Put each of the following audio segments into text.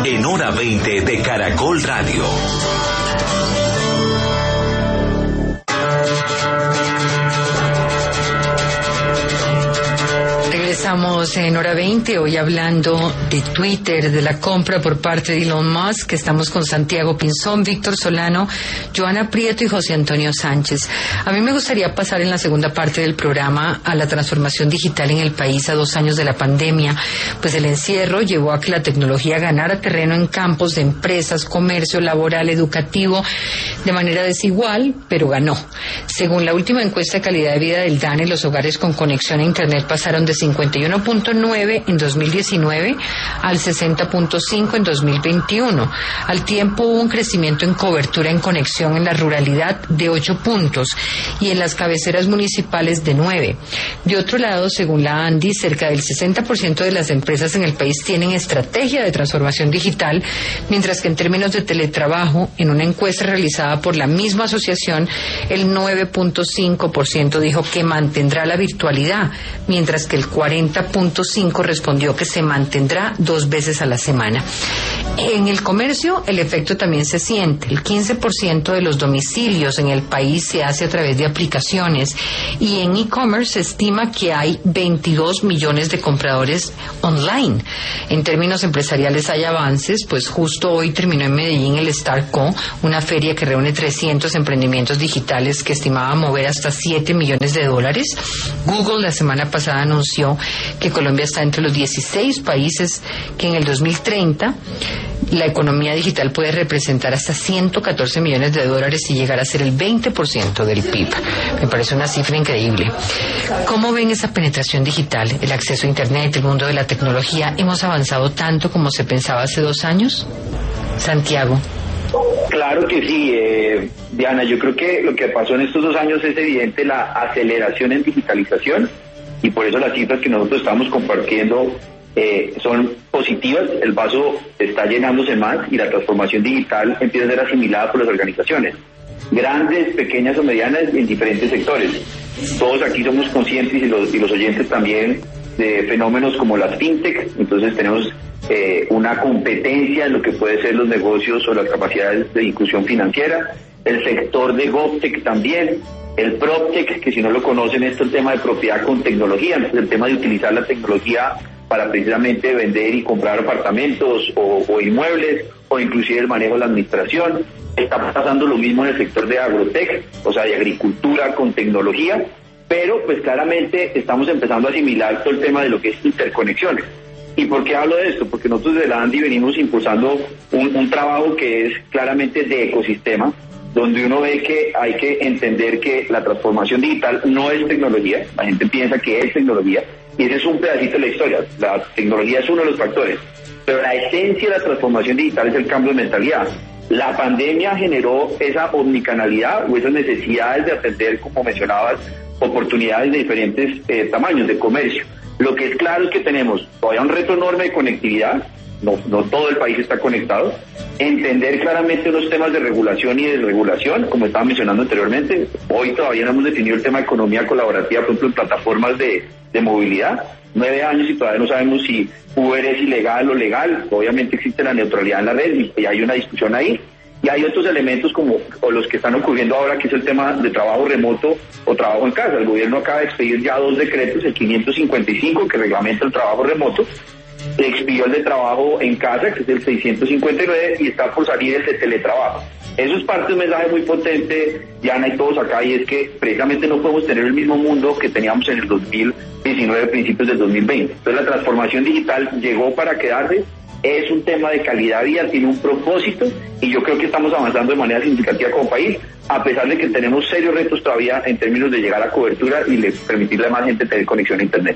en Hora 20 de Caracol Radio. Estamos en Hora 20, hoy hablando de Twitter, de la compra por parte de Elon Musk. Estamos con Santiago Pinzón, Víctor Solano, Joana Prieto y José Antonio Sánchez. A mí me gustaría pasar en la segunda parte del programa a la transformación digital en el país a 2 años de la pandemia, pues el encierro llevó a que la tecnología ganara terreno en campos de empresas, comercio, laboral, educativo, de manera desigual, pero ganó. Según la última encuesta de calidad de vida del DANE, los hogares con conexión a Internet pasaron de 51.9 en 2019 al 60.5 en 2021. Al tiempo hubo un crecimiento en cobertura en conexión en la ruralidad de 8 puntos y en las cabeceras municipales de 9. De otro lado, según la ANDI, cerca del 60% de las empresas en el país tienen estrategia de transformación digital, mientras que en términos de teletrabajo, en una encuesta realizada por la misma asociación, el 9.5% dijo que mantendrá la virtualidad, mientras que el 40.5% respondió que se mantendrá 2 veces a la semana. En el comercio, el efecto también se siente. El 15% de los domicilios en el país se hace a través de aplicaciones y en e-commerce se estima que hay 22 millones de compradores online. En términos empresariales hay avances, pues justo hoy terminó en Medellín el StartCo, una feria que reúne 300 emprendimientos digitales que estimaba mover hasta $7 millones. Google la semana pasada anunció que Colombia está entre los 16 países que en el 2030 la economía digital puede representar hasta $114 millones y llegar a ser el 20% del PIB. Me parece una cifra increíble. ¿Cómo ven esa penetración digital, el acceso a Internet, el mundo de la tecnología? ¿Hemos avanzado tanto como se pensaba hace 2 años? Santiago. Claro que sí, Diana, yo creo que lo que pasó en estos 2 años es evidente la aceleración en digitalización y por eso las cifras que nosotros estamos compartiendo son positivas, el vaso está llenándose más y la transformación digital empieza a ser asimilada por las organizaciones, grandes, pequeñas o medianas en diferentes sectores. Todos aquí somos conscientes y los oyentes también de fenómenos como las fintech, entonces tenemos una competencia en lo que puede ser los negocios o las capacidades de inclusión financiera, el sector de GovTech también, el PropTech, que si no lo conocen es el tema de propiedad con tecnología, entonces el tema de utilizar la tecnología para precisamente vender y comprar apartamentos o inmuebles, o inclusive el manejo de la administración. Está pasando lo mismo en el sector de agrotech, o sea, de agricultura con tecnología, pero pues claramente estamos empezando a asimilar todo el tema de lo que es interconexiones. ¿Y por qué hablo de esto? Porque nosotros de la ANDI venimos impulsando un trabajo que es claramente de ecosistema, donde uno ve que hay que entender que la transformación digital no es tecnología, la gente piensa que es tecnología, y ese es un pedacito de la historia, la tecnología es uno de los factores, pero la esencia de la transformación digital es el cambio de mentalidad. La pandemia generó esa omnicanalidad o esas necesidades de atender, como mencionabas, oportunidades de diferentes tamaños de comercio. Lo que es claro es que tenemos todavía un reto enorme de conectividad, no todo el país está conectado, entender claramente los temas de regulación y desregulación, como estaba mencionando anteriormente. Hoy todavía no hemos definido el tema de economía colaborativa, por ejemplo, en plataformas de movilidad. 9 años y todavía no sabemos si Uber es ilegal o legal. Obviamente existe la neutralidad en la red y hay una discusión ahí. Y hay otros elementos como los que están ocurriendo ahora, que es el tema de trabajo remoto o trabajo en casa. El gobierno acaba de expedir ya 2 decretos, el 555 que reglamenta el trabajo remoto, expidió el de trabajo en casa, que es el 659, y está por salir el de teletrabajo. Eso es parte de un mensaje muy potente, Diana y todos acá, y es que precisamente no podemos tener el mismo mundo que teníamos en el 2019, principios del 2020. Entonces la transformación digital llegó para quedarse, es un tema de calidad de vida, tiene un propósito, y yo creo que estamos avanzando de manera significativa como país, a pesar de que tenemos serios retos todavía en términos de llegar a cobertura y permitirle a más gente tener conexión a Internet.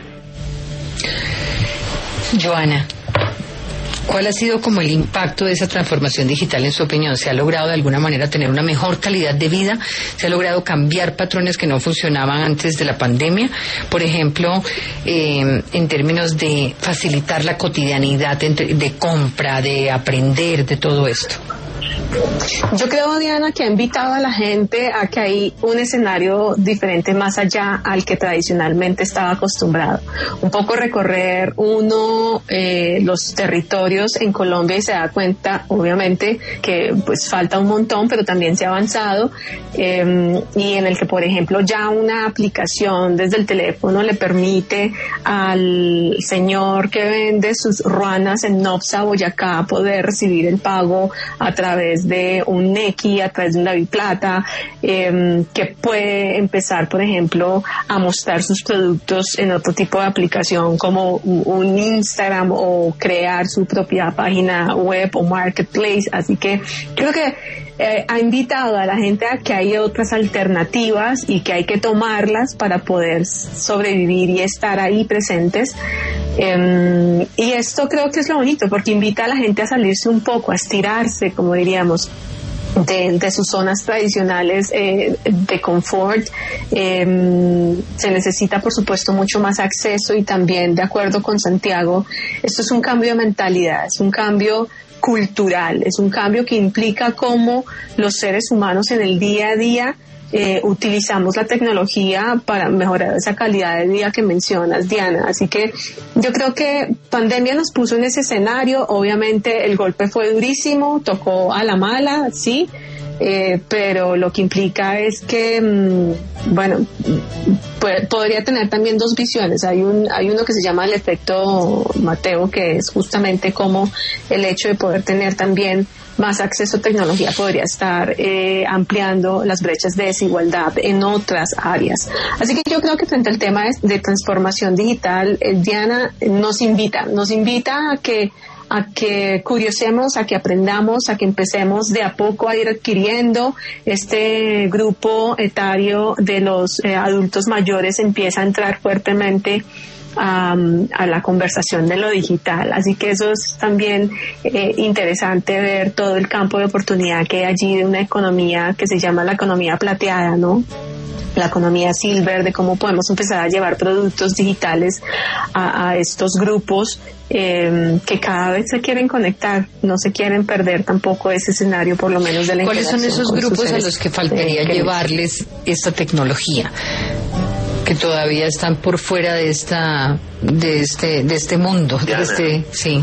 Joana, ¿cuál ha sido como el impacto de esa transformación digital en su opinión? ¿Se ha logrado de alguna manera tener una mejor calidad de vida? ¿Se ha logrado cambiar patrones que no funcionaban antes de la pandemia? Por ejemplo, en términos de facilitar la cotidianidad de compra, de aprender, de todo esto. Yo creo, Diana, que ha invitado a la gente a que hay un escenario diferente más allá al que tradicionalmente estaba acostumbrado. Un poco recorrer los territorios en Colombia y se da cuenta, obviamente, que pues falta un montón, pero también se ha avanzado, y en el que, por ejemplo, ya una aplicación desde el teléfono le permite al señor que vende sus ruanas en Nopsa, Boyacá, poder recibir el pago a través de un Nequi, a través de un Daviplata, que puede empezar, por ejemplo, a mostrar sus productos en otro tipo de aplicación como un Instagram, o crear su propia página web o marketplace. Así que creo que ha invitado a la gente a que hay otras alternativas y que hay que tomarlas para poder sobrevivir y estar ahí presentes. Y esto creo que es lo bonito, porque invita a la gente a salirse un poco, a estirarse, como diríamos, de sus zonas tradicionales de confort. Se necesita, por supuesto, mucho más acceso, y también, de acuerdo con Santiago, esto es un cambio de mentalidad, es un cambio cultural, es un cambio que implica cómo los seres humanos en el día a día utilizamos la tecnología para mejorar esa calidad de vida que mencionas, Diana. Así que yo creo que pandemia nos puso en ese escenario. Obviamente el golpe fue durísimo, tocó a la mala, sí, pero lo que implica es que, podría tener también dos visiones. Hay uno que se llama el efecto Mateo, que es justamente como el hecho de poder tener también más acceso a tecnología podría estar ampliando las brechas de desigualdad en otras áreas. Así que yo creo que frente al tema de transformación digital, Diana nos invita a que curiosemos, a que aprendamos, a que empecemos de a poco a ir adquiriendo. Este grupo etario de los adultos mayores empieza a entrar fuertemente a la conversación de lo digital. Así que eso es también interesante, ver todo el campo de oportunidad que hay allí de una economía que se llama la economía plateada, ¿no? La economía silver, de cómo podemos empezar a llevar productos digitales a estos grupos que cada vez se quieren conectar, no se quieren perder tampoco ese escenario, por lo menos de la ¿Cuáles son esos grupos a los que faltaría llevarles esta tecnología, que todavía están por fuera de este mundo, sí?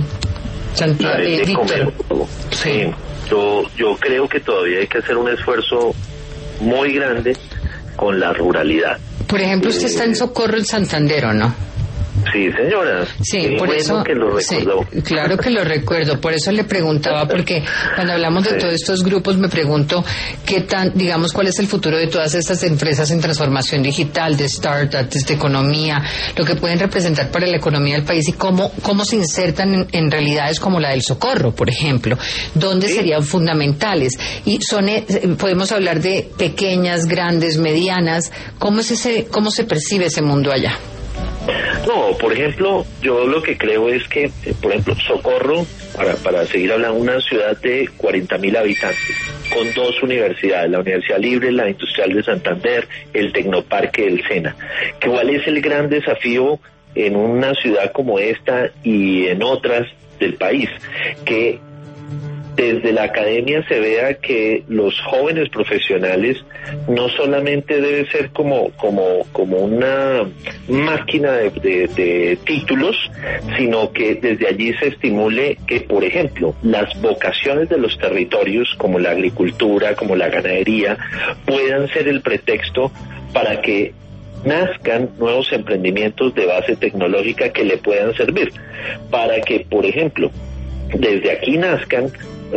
Víctor. Sí, yo creo que todavía hay que hacer un esfuerzo muy grande con la ruralidad. Por ejemplo, usted está en Socorro, en Santander, ¿o no? Sí, señora. Sí, por eso que lo recordó. Sí, claro que lo recuerdo. Por eso le preguntaba, porque cuando hablamos de todos estos grupos, me pregunto cuál es el futuro de todas estas empresas en transformación digital, de startups, de economía, lo que pueden representar para la economía del país, y cómo se insertan en realidades como la del Socorro, por ejemplo, donde serían fundamentales. Y podemos hablar de pequeñas, grandes, medianas. ¿Cómo se percibe ese mundo allá? No, por ejemplo, yo lo que creo es que, por ejemplo, Socorro, para seguir hablando, una ciudad de 40.000 habitantes, con 2 universidades, la Universidad Libre, la Industrial de Santander, el Tecnoparque del Sena. ¿Cuál es el gran desafío en una ciudad como esta y en otras del país? Que desde la academia se vea que los jóvenes profesionales no solamente debe ser como una máquina de títulos, sino que desde allí se estimule que, por ejemplo, las vocaciones de los territorios, como la agricultura, como la ganadería, puedan ser el pretexto para que nazcan nuevos emprendimientos de base tecnológica que le puedan servir, para que, por ejemplo, desde aquí nazcan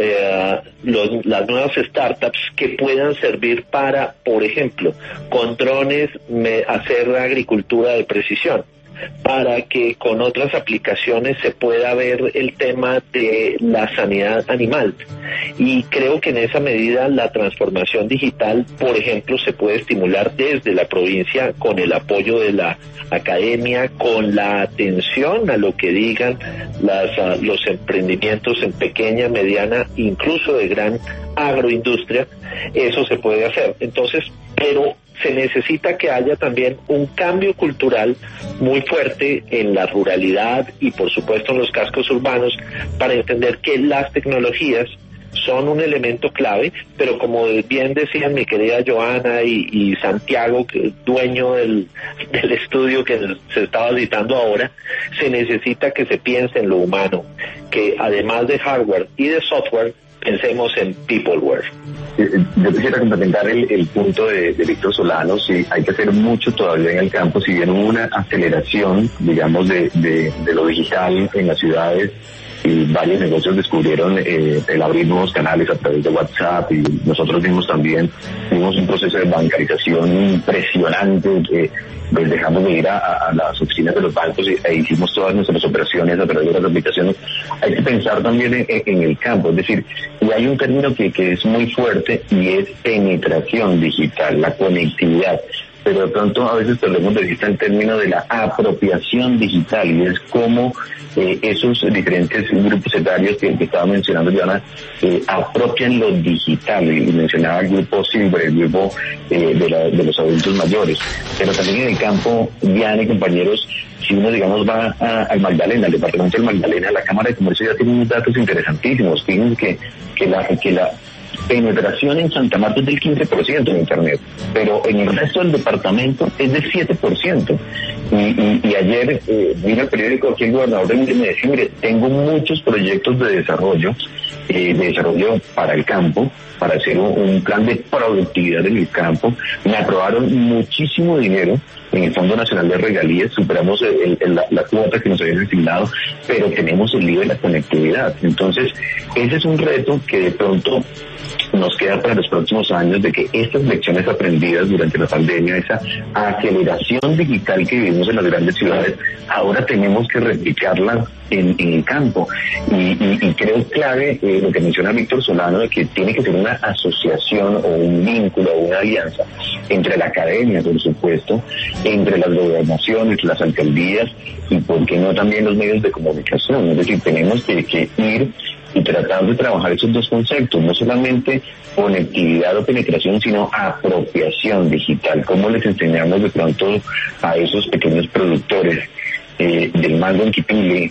las nuevas startups que puedan servir para, por ejemplo, con drones hacer agricultura de precisión, para que con otras aplicaciones se pueda ver el tema de la sanidad animal. Y creo que en esa medida la transformación digital, por ejemplo, se puede estimular desde la provincia con el apoyo de la academia, con la atención a lo que digan los emprendimientos en pequeña, mediana, incluso de gran agroindustria. Eso se puede hacer. Entonces, pero se necesita que haya también un cambio cultural muy fuerte en la ruralidad y, por supuesto, en los cascos urbanos, para entender que las tecnologías son un elemento clave, pero como bien decían mi querida Joana y Santiago, que es dueño del estudio que se estaba citando ahora, se necesita que se piense en lo humano, que además de hardware y de software, pensemos en peopleware. Yo quisiera complementar el punto de Víctor Solano. Sí, hay que hacer mucho todavía en el campo, si bien hubo una aceleración, digamos, de lo digital en las ciudades, y varios negocios descubrieron el abrir nuevos canales a través de WhatsApp, y nosotros mismos también tuvimos un proceso de bancarización impresionante, que pues dejamos de ir a las oficinas de los bancos e hicimos todas nuestras operaciones a través de las aplicaciones. Hay que pensar también en el campo, es decir, y hay un término que es muy fuerte y es penetración digital, la conectividad. Pero de pronto a veces perdemos de vista el término de la apropiación digital, y es cómo esos diferentes grupos etarios que estaba mencionando Diana apropian lo digital, y mencionaba el grupo Silver, el grupo de los adultos mayores, pero también en el campo, Diana y compañeros, si uno digamos va al Magdalena, al departamento del Magdalena, la Cámara de Comercio ya tiene unos datos interesantísimos. Fíjense que la penetración en Santa Marta es del 15% en Internet, pero en el resto del departamento es del 7%. Y ayer vino el periódico aquí, el gobernador de Mire me decía, mire, tengo muchos proyectos de desarrollo para el campo, para hacer un plan de productividad en el campo. Me aprobaron muchísimo dinero en el Fondo Nacional de Regalías, superamos la cuota que nos habían asignado, pero tenemos el lío de la conectividad. Entonces, ese es un reto que de pronto nos queda para los próximos años, de que estas lecciones aprendidas durante la pandemia, esa aceleración digital que vivimos en las grandes ciudades, ahora tenemos que replicarla en el campo. Y creo clave lo que menciona Víctor Solano, de que tiene que ser una asociación o un vínculo o una alianza entre la academia, por supuesto, entre las gobernaciones, las alcaldías y, por qué no, también los medios de comunicación. Es decir, tenemos que ir y tratar de trabajar esos dos conceptos, no solamente conectividad o penetración, sino apropiación digital. ¿Cómo les enseñamos de pronto a esos pequeños productores del mango en Quipile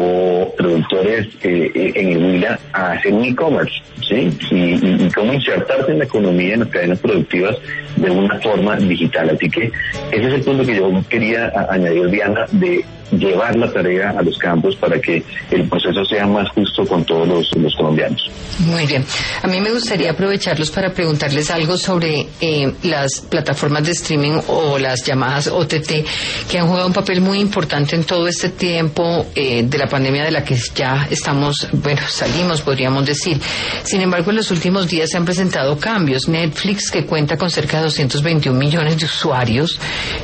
o productores en el Huila a hacer un e-commerce, ¿sí? Y cómo insertarse en la economía, en las cadenas productivas de una forma digital? Así que ese es el punto que yo quería añadir, Diana, de llevar la tarea a los campos para que el proceso sea más justo con todos los colombianos. Muy bien. A mí me gustaría aprovecharlos para preguntarles algo sobre las plataformas de streaming o las llamadas OTT, que han jugado un papel muy importante en todo este tiempo de la pandemia, de la que ya salimos, podríamos decir. Sin embargo, en los últimos días se han presentado cambios. Netflix, que cuenta con cerca de 221 millones de usuarios,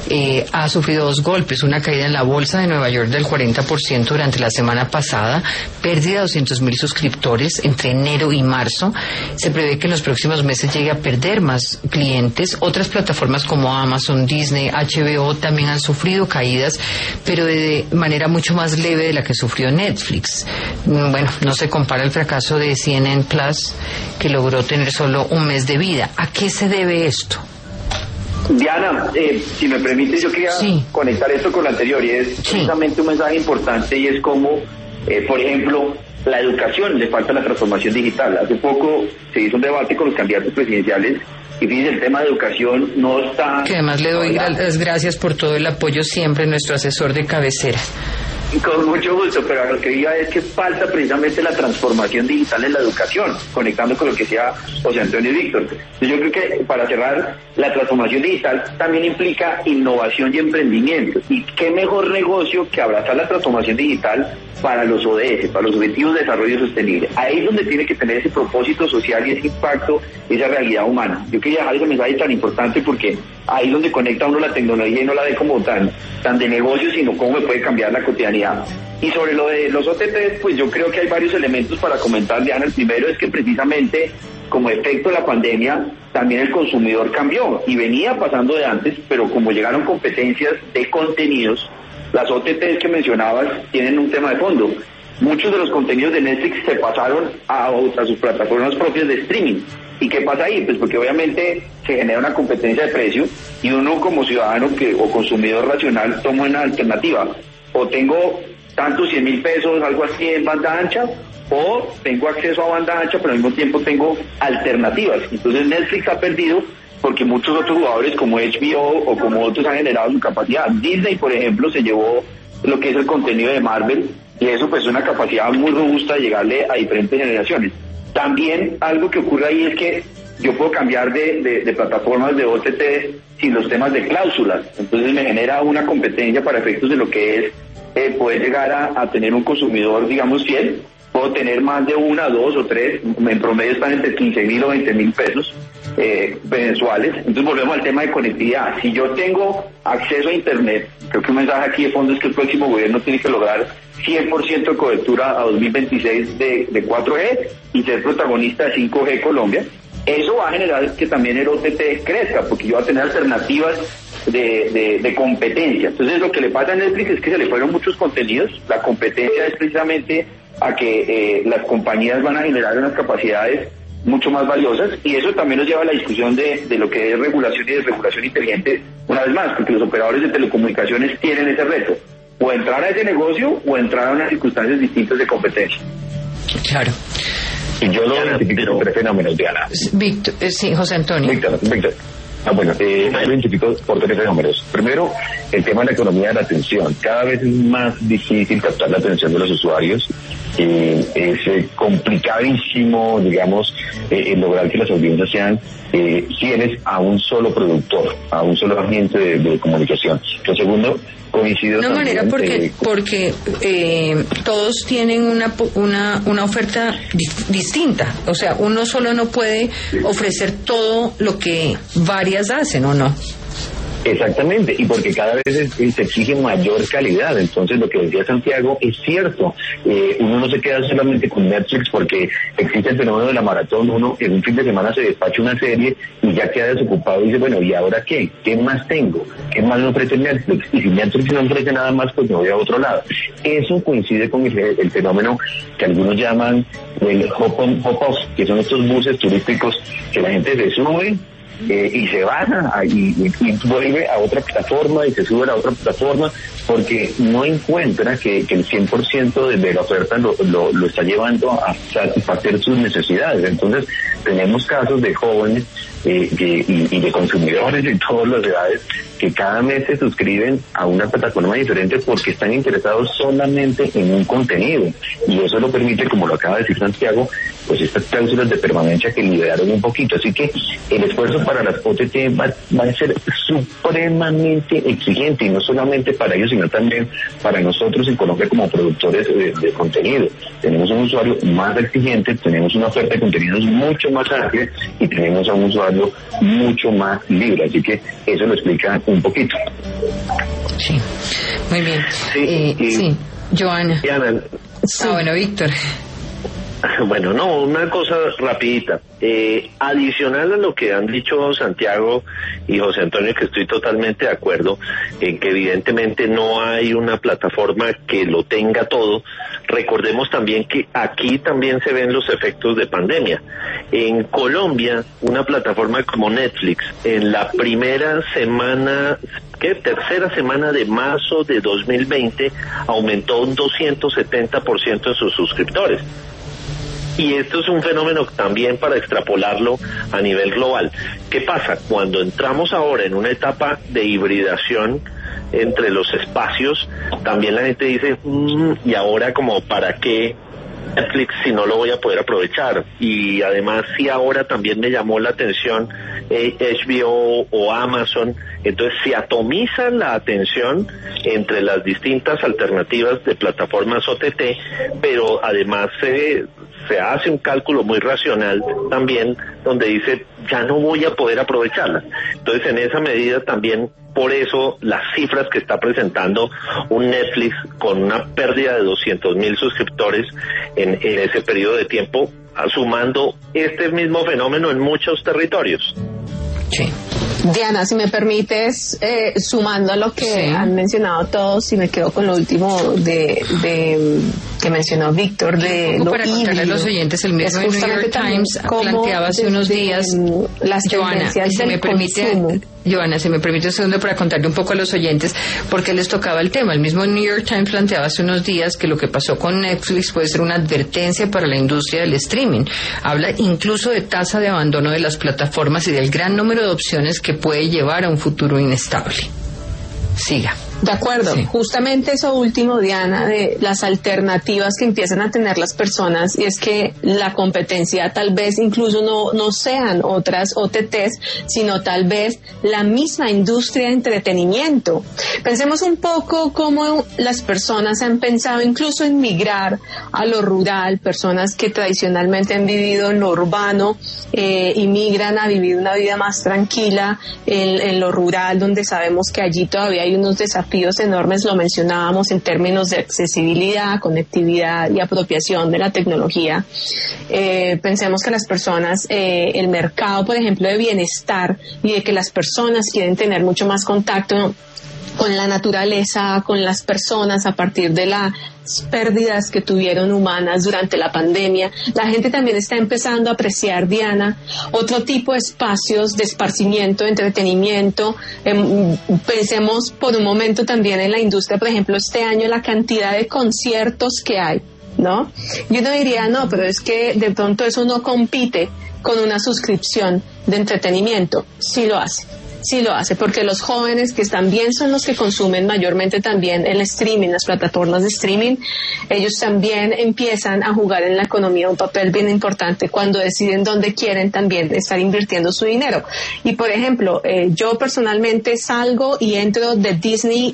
ha sufrido 2 golpes: una caída en la bolsa de Nueva York del 40% durante la semana pasada, pérdida de 200,000 suscriptores entre enero y marzo. Se prevé que en los próximos meses llegue a perder más clientes. Otras plataformas como Amazon, Disney, HBO también han sufrido caídas, pero de manera mucho más leve de la que sufrió Netflix. Bueno, no se compara el fracaso de CNN Plus, que logró tener solo un mes de vida. ¿A qué se debe esto? Diana, si me permite, yo quería conectar esto con lo anterior, y es precisamente un mensaje importante, y es como, por ejemplo, la educación le falta la transformación digital. Hace poco se hizo un debate con los candidatos presidenciales, y fíjense, el tema de educación no está... Que además le doy las gracias por todo el apoyo siempre, nuestro asesor de cabecera. Con mucho gusto, pero a lo que diga es que falta precisamente la transformación digital en la educación, conectando con lo que decía José Antonio y Víctor. Yo creo que, para cerrar, la transformación digital también implica innovación y emprendimiento. Y qué mejor negocio que abrazar la transformación digital para los ODS, para los Objetivos de Desarrollo Sostenible. Ahí es donde tiene que tener ese propósito social y ese impacto, esa realidad humana. Yo quería dejar ese mensaje tan importante, porque ahí es donde conecta uno la tecnología y no la ve como tan de negocio, sino cómo me puede cambiar la cotidianidad. Y sobre lo de los OTTs, pues yo creo que hay varios elementos para comentar, Diana. El primero es que precisamente como efecto de la pandemia, también el consumidor cambió, y venía pasando de antes, pero como llegaron competencias de contenidos, las OTTs que mencionabas tienen un tema de fondo. Muchos de los contenidos de Netflix se pasaron a sus plataformas propias de streaming. ¿Y qué pasa ahí? Pues porque obviamente se genera una competencia de precio, y uno como ciudadano o consumidor racional toma una alternativa: o tengo tanto 100.000 pesos, algo así en banda ancha, o tengo acceso a banda ancha, pero al mismo tiempo tengo alternativas. Entonces Netflix ha perdido porque muchos otros jugadores como HBO o como otros han generado su capacidad. Disney, por ejemplo, se llevó lo que es el contenido de Marvel, y eso pues es una capacidad muy robusta de llegarle a diferentes generaciones. También algo que ocurre ahí es que yo puedo cambiar de plataformas de OTT sin los temas de cláusulas, entonces me genera una competencia para efectos de lo que es poder llegar a tener un consumidor, digamos, fiel. Puedo tener más de 1, 2 o 3, en promedio están entre 15.000 o 20.000 pesos mensuales. Entonces volvemos al tema de conectividad. Si yo tengo acceso a internet, creo que un mensaje aquí de fondo es que el próximo gobierno tiene que lograr 100% de cobertura a 2026 de 4G y ser protagonista de 5G Colombia. Eso va a generar que también el OTT crezca, porque yo voy a tener alternativas de competencia. Entonces lo que le pasa a Netflix es que se le fueron muchos contenidos. La competencia es precisamente a que las compañías van a generar unas capacidades mucho más valiosas, y eso también nos lleva a la discusión de lo que es regulación y desregulación inteligente, una vez más, porque los operadores de telecomunicaciones tienen ese reto, o entrar a ese negocio o entrar a unas circunstancias distintas de competencia. Claro. Y yo lo identifico por tres fenómenos, Diana. Víctor, sí, José Antonio. Víctor. Bueno, lo identifico por tres fenómenos. Primero, el tema de la economía de la atención. Cada vez es más difícil captar la atención de los usuarios. Es complicadísimo, digamos, lograr que las audiencias sean fieles a un solo productor, a un solo agente de comunicación. Lo segundo, coincido de una también, manera porque todos tienen una oferta distinta, o sea, uno solo no puede ofrecer todo lo que varias hacen, ¿o no? Exactamente, y porque cada vez se exige mayor calidad. Entonces lo que decía Santiago es cierto. Uno no se queda solamente con Netflix porque existe el fenómeno de la maratón. Uno en un fin de semana se despacha una serie y ya queda desocupado y dice, bueno, ¿y ahora qué? ¿Qué más tengo? ¿Qué más me ofrece Netflix? Y si Netflix no ofrece nada más, pues me voy a otro lado. Eso coincide con el fenómeno que algunos llaman el hop-on, hop-off, que son estos buses turísticos que la gente se sube y se baja y vuelve a otra plataforma y se sube a la otra plataforma porque no encuentra que el 100% de la oferta lo está llevando a satisfacer sus necesidades. Entonces tenemos casos de jóvenes y de consumidores de todas las edades que cada mes se suscriben a una plataforma diferente porque están interesados solamente en un contenido, y eso lo permite, como lo acaba de decir Santiago, pues estas cláusulas de permanencia que liberaron un poquito. Así que el esfuerzo para las OTT va a ser supremamente exigente, y no solamente para ellos, sino también para nosotros en Colombia como productores de contenido. Tenemos un usuario más exigente, tenemos una oferta de contenidos mucho más amplia y tenemos a un usuario mucho más libre. Así que eso lo explica un poquito. Sí, muy bien. Sí, Joana. Diana. Bueno, Víctor. Bueno, no, una cosa rapidita. Adicional a lo que han dicho Santiago y José Antonio, que estoy totalmente de acuerdo en que evidentemente no hay una plataforma que lo tenga todo. Recordemos también que aquí también se ven los efectos de pandemia. En Colombia, una plataforma como Netflix, en la primera semana, tercera semana de marzo de 2020, aumentó un 270% de sus suscriptores. Y esto es un fenómeno también para extrapolarlo a nivel global. ¿Qué pasa? Cuando entramos ahora en una etapa de hibridación entre los espacios, también la gente dice, ¿y ahora como para qué Netflix si no lo voy a poder aprovechar? Y además, si ahora también me llamó la atención HBO o Amazon, entonces se atomiza la atención entre las distintas alternativas de plataformas OTT, pero además se hace un cálculo muy racional también, donde dice, ya no voy a poder aprovecharlas. Entonces, en esa medida también, por eso las cifras que está presentando un Netflix con una pérdida de 200.000 suscriptores en ese periodo de tiempo, sumando este mismo fenómeno en muchos territorios. Sí. Diana, si me permites, sumando a lo que han mencionado todos, y me quedo con lo último de que mencionó Víctor de lo para contarle a los oyentes, el mismo New York Times planteaba hace unos días, las tendencias del consumo. Joana, si me permite un segundo para contarle un poco a los oyentes por qué les tocaba el tema. El mismo New York Times planteaba hace unos días que lo que pasó con Netflix puede ser una advertencia para la industria del streaming. Habla incluso de tasa de abandono de las plataformas y del gran número de opciones que puede llevar a un futuro inestable. Siga. De acuerdo, sí. Justamente eso último, Diana, de las alternativas que empiezan a tener las personas, y es que la competencia tal vez incluso no sean otras OTTs, sino tal vez la misma industria de entretenimiento. Pensemos un poco cómo las personas han pensado incluso en migrar a lo rural, personas que tradicionalmente han vivido en lo urbano y migran a vivir una vida más tranquila en lo rural, donde sabemos que allí todavía hay unos desafíos enormes, lo mencionábamos en términos de accesibilidad, conectividad y apropiación de la tecnología. Pensemos que las personas, el mercado, por ejemplo, de bienestar y de que las personas quieren tener mucho más contacto con la naturaleza, con las personas a partir de las pérdidas que tuvieron humanas durante la pandemia. La gente también está empezando a apreciar, Diana, otro tipo de espacios de esparcimiento, de entretenimiento. Pensemos por un momento también en la industria, por ejemplo, este año la cantidad de conciertos que hay, ¿no? Yo no diría, no, pero es que de pronto eso no compite con una suscripción de entretenimiento. Sí lo hace. Sí lo hace, porque los jóvenes que también son los que consumen mayormente también el streaming, las plataformas de streaming, ellos también empiezan a jugar en la economía un papel bien importante cuando deciden dónde quieren también estar invirtiendo su dinero. Y por ejemplo, yo personalmente salgo y entro de Disney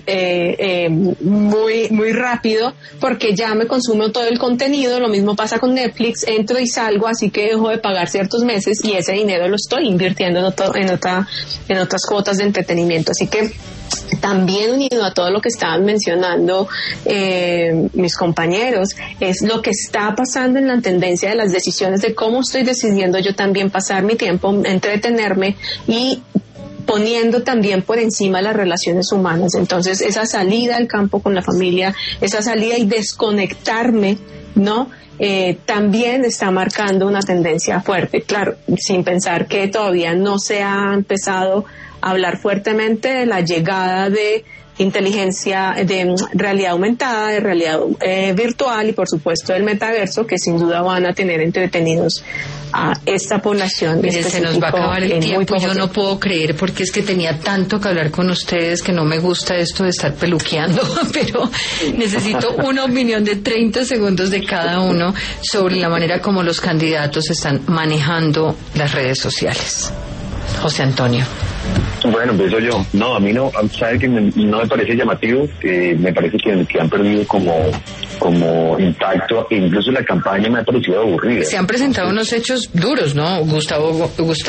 muy rápido porque ya me consumo todo el contenido. Lo mismo pasa con Netflix, entro y salgo, así que dejo de pagar ciertos meses y ese dinero lo estoy invirtiendo en otras cuotas de entretenimiento. Así que también unido a todo lo que estaban mencionando mis compañeros, es lo que está pasando en la tendencia de las decisiones de cómo estoy decidiendo yo también pasar mi tiempo, entretenerme y poniendo también por encima las relaciones humanas. Entonces, esa salida al campo con la familia, esa salida y desconectarme, ¿no? También está marcando una tendencia fuerte, claro, sin pensar que todavía no se ha empezado a hablar fuertemente de la llegada de inteligencia, de realidad aumentada, de realidad virtual y por supuesto del metaverso, que sin duda van a tener entretenidos a esta población. Mire, se nos va a acabar el tiempo. Yo no puedo creer, porque es que tenía tanto que hablar con ustedes que no me gusta esto de estar peluqueando, pero necesito una opinión de 30 segundos de cada uno sobre la manera como los candidatos están manejando las redes sociales. José Antonio. Bueno, empiezo yo. No, a mí no, sabe que no me parece llamativo, me parece que han perdido como impacto, e incluso la campaña me ha parecido aburrida. Se han presentado unos hechos duros, ¿no? Gustavo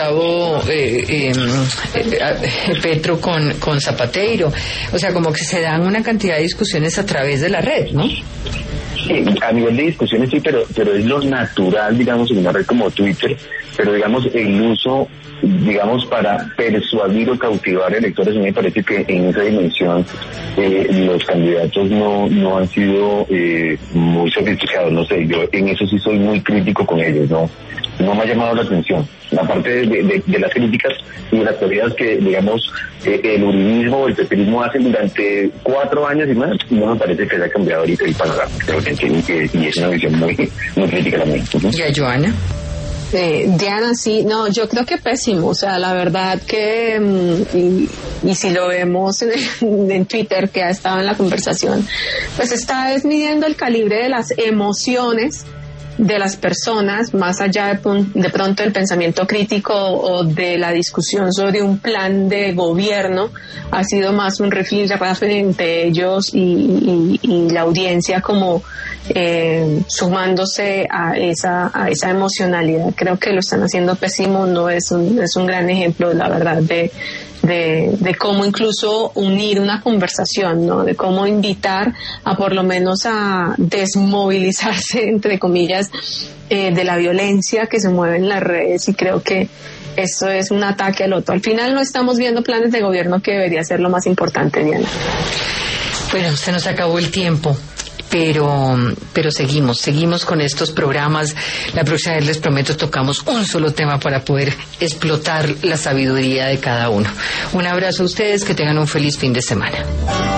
Petro con Zapatero, o sea, como que se dan una cantidad de discusiones a través de la red, ¿no? Sí, a nivel de discusiones sí, pero es lo natural, digamos, en una red como Twitter, pero digamos, el uso, digamos, para persuadir o cautivar electores, a mí me parece que en esa dimensión los candidatos no han sido muy sofisticados, no sé, yo en eso sí soy muy crítico con ellos, no me ha llamado la atención. Aparte de las críticas y de las teorías que, digamos, el uribismo o el pepenismo hacen durante 4 años y más, no me parece que haya cambiado ahorita el panorama. Creo que y es una visión muy crítica también. ¿Y a Joana? Diana, sí, no, yo creo que pésimo, o sea, la verdad que, y si lo vemos en Twitter, que ha estado en la conversación, pues está midiendo el calibre de las emociones de las personas, más allá de pronto del pensamiento crítico o de la discusión sobre un plan de gobierno. Ha sido más un rifirrafe entre ellos y la audiencia como sumándose a esa emocionalidad. Creo que lo están haciendo pésimo, no es un gran ejemplo, la verdad, de cómo incluso unir una conversación, ¿no? De cómo invitar a por lo menos a desmovilizarse, entre comillas, de la violencia que se mueve en las redes, y creo que esto es un ataque al otro. Al final no estamos viendo planes de gobierno, que debería ser lo más importante, Diana. Bueno, se nos acabó el tiempo. pero seguimos con estos programas. La próxima vez les prometo tocamos un solo tema para poder explotar la sabiduría de cada uno. Un abrazo a ustedes, que tengan un feliz fin de semana.